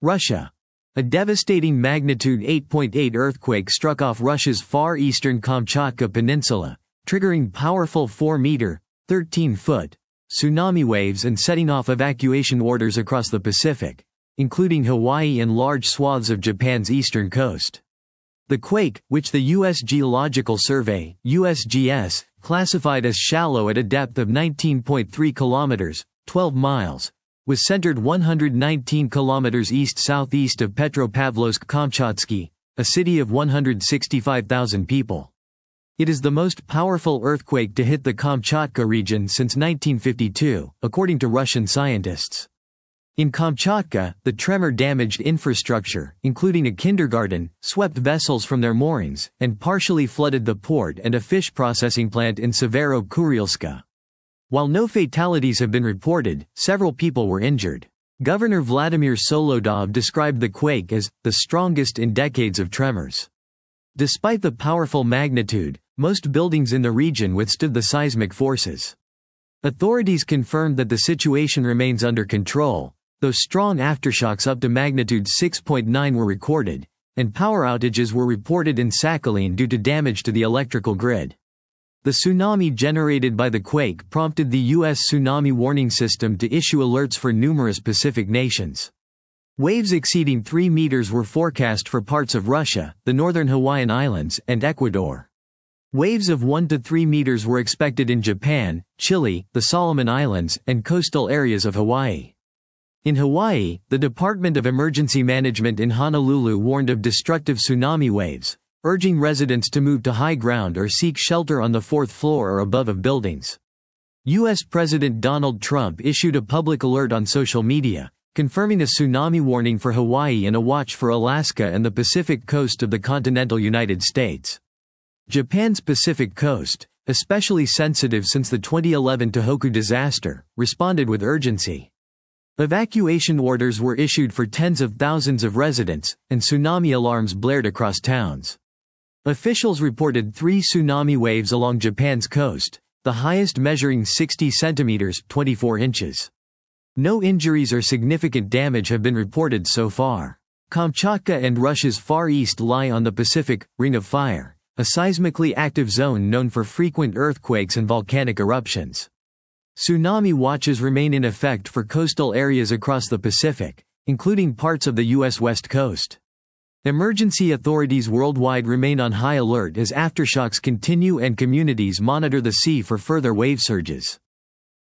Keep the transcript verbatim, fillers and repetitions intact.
Russia. A devastating magnitude eight point eight earthquake struck off Russia's far eastern Kamchatka Peninsula, triggering powerful four meter (thirteen foot) tsunami waves and setting off evacuation orders across the Pacific, including Hawaii and large swaths of Japan's eastern coast. The quake, which the U S Geological Survey (U S G S) classified as shallow at a depth of nineteen point three kilometers (twelve miles), was centered one hundred nineteen kilometers east-southeast of Petropavlovsk-Kamchatsky, a city of one hundred sixty-five thousand people. It is the most powerful earthquake to hit the Kamchatka region since nineteen fifty-two, according to Russian scientists. In Kamchatka, the tremor damaged infrastructure, including a kindergarten, swept vessels from their moorings, and partially flooded the port and a fish processing plant in Severo-Kurilska. While no fatalities have been reported, several people were injured. Governor Vladimir Solodov described the quake as the strongest in decades of tremors. Despite the powerful magnitude, most buildings in the region withstood the seismic forces. Authorities confirmed that the situation remains under control, though strong aftershocks up to magnitude six point nine were recorded, and power outages were reported in Sakhalin due to damage to the electrical grid. The tsunami generated by the quake prompted the U S Tsunami Warning System to issue alerts for numerous Pacific nations. Waves exceeding three meters were forecast for parts of Russia, the northern Hawaiian Islands, and Ecuador. Waves of one to three meters were expected in Japan, Chile, the Solomon Islands, and coastal areas of Hawaii. In Hawaii, the Department of Emergency Management in Honolulu warned of destructive tsunami waves, urging residents to move to high ground or seek shelter on the fourth floor or above of buildings. U S President Donald Trump issued a public alert on social media, confirming a tsunami warning for Hawaii and a watch for Alaska and the Pacific coast of the continental United States. Japan's Pacific coast, especially sensitive since the twenty eleven Tohoku disaster, responded with urgency. Evacuation orders were issued for tens of thousands of residents, and tsunami alarms blared across towns. Officials reported three tsunami waves along Japan's coast, the highest measuring sixty centimeters (twenty-four inches). No injuries or significant damage have been reported so far. Kamchatka and Russia's Far East lie on the Pacific Ring of Fire, a seismically active zone known for frequent earthquakes and volcanic eruptions. Tsunami watches remain in effect for coastal areas across the Pacific, including parts of the U S West Coast. Emergency authorities worldwide remain on high alert as aftershocks continue and communities monitor the sea for further wave surges.